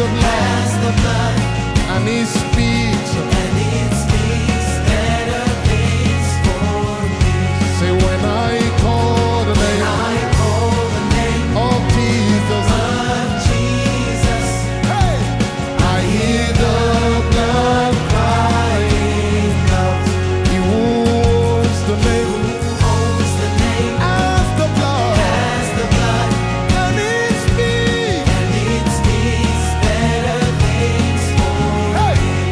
the blood, and He speaks better things for me. Say when I call the name of Jesus, hey, I hear the blood crying out. He owns the name as the blood, and it speaks better things for me. Hey,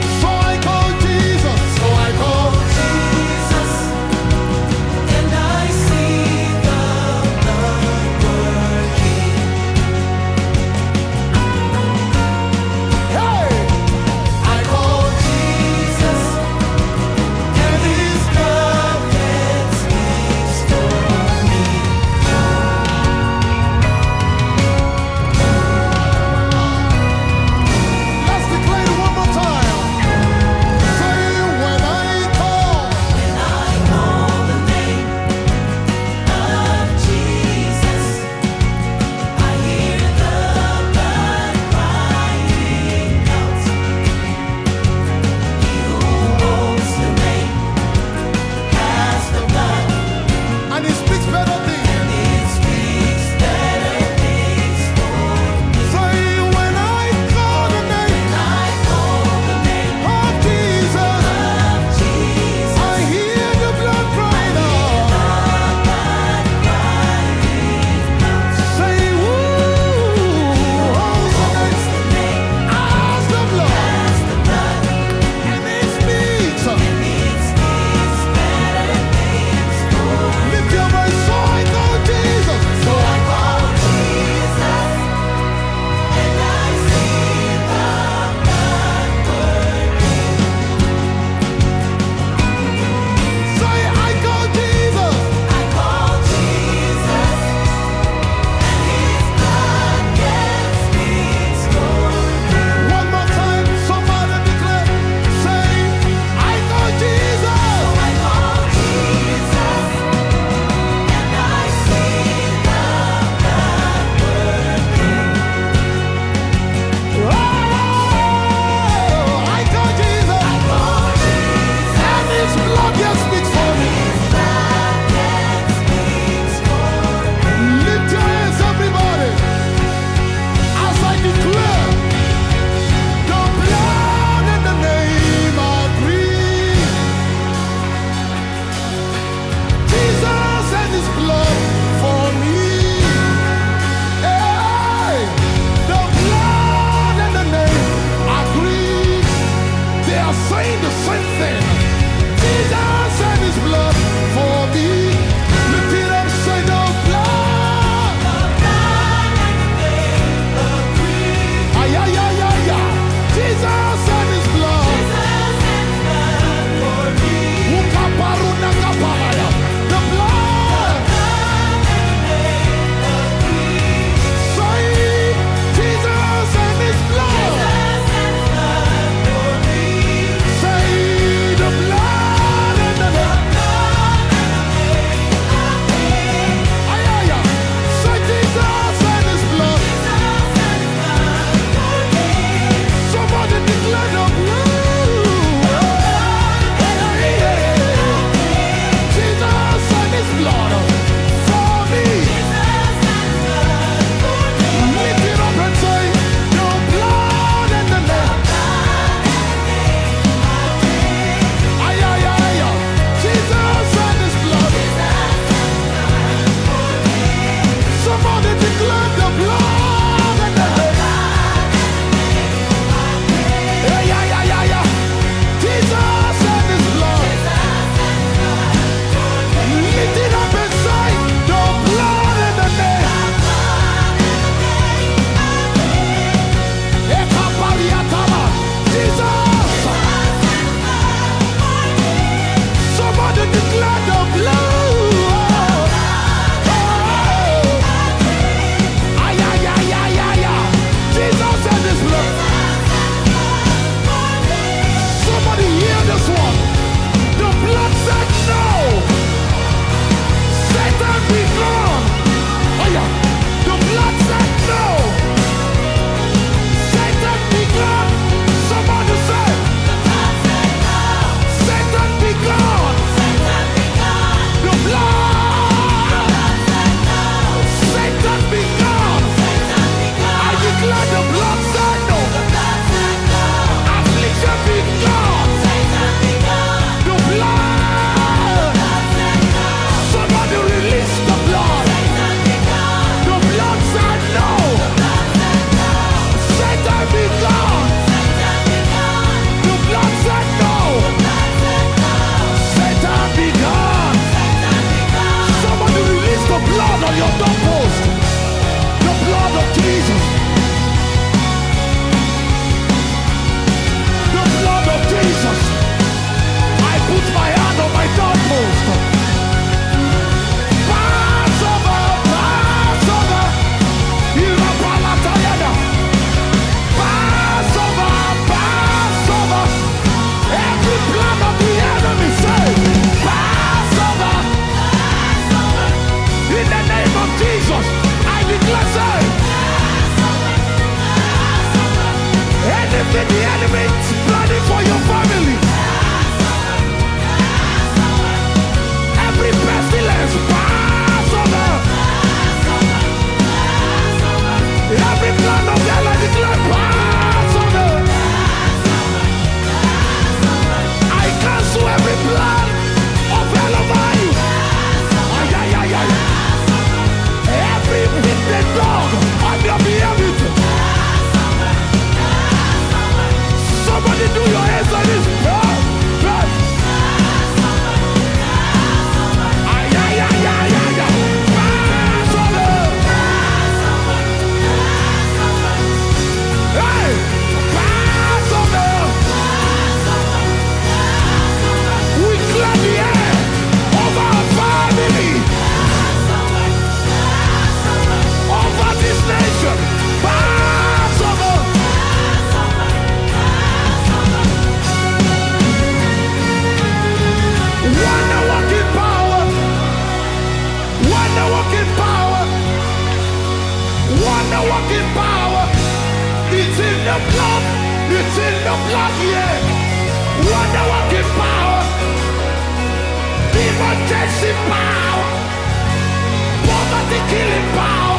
the blood. It's in the blood, yeah. Wonder working power. Demon chasing power. Poverty killing power.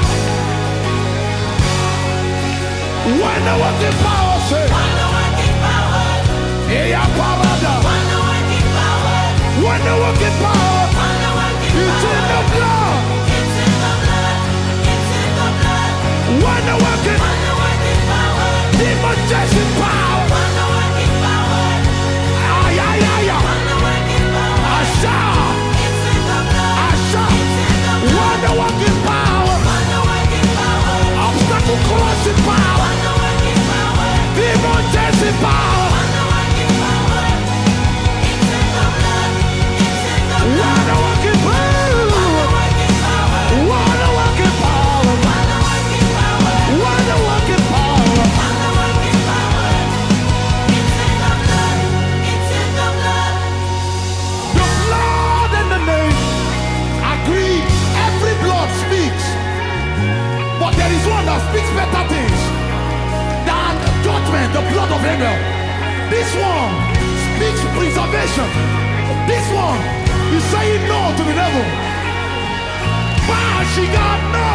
Wonder working power, say. Wonder working power. Yeah, parada. Wonder working power. Wonder working power. Wonder working It's in the power. blood. It's in the blood. It's in the blood. Wonder working. Wonder working power. Demon chasing power. Wonder working power. Ay, ay, ay, ay. Wonder working power. Asha. It's in the blood. Asha. It's in the blood. Wonder working power. Wonder working power. Obstacle crossing power. Wonder working power. Demon chasing power. Wonder working power. It's in the blood. It's in the blood. Wonder working power. Wonder working power. Wonder working power. Wonder working power. Wonder working power. Wonder working power. It's in the blood. It's in the blood. The blood and the name agree. Every blood speaks, but there is one that speaks better things than judgment. The blood of Abel. This one speaks preservation. This one is saying no to the devil. Bah, she got no.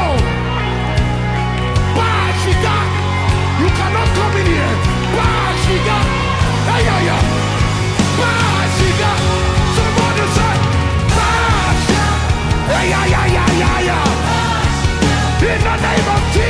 Bah, she got. You cannot come in here. Bah, she got. Hey, yeah, yeah. Bah, she got. Somebody say, bah, she got. Hey, yeah, yeah, yeah, yeah, yeah. In the name of Jesus.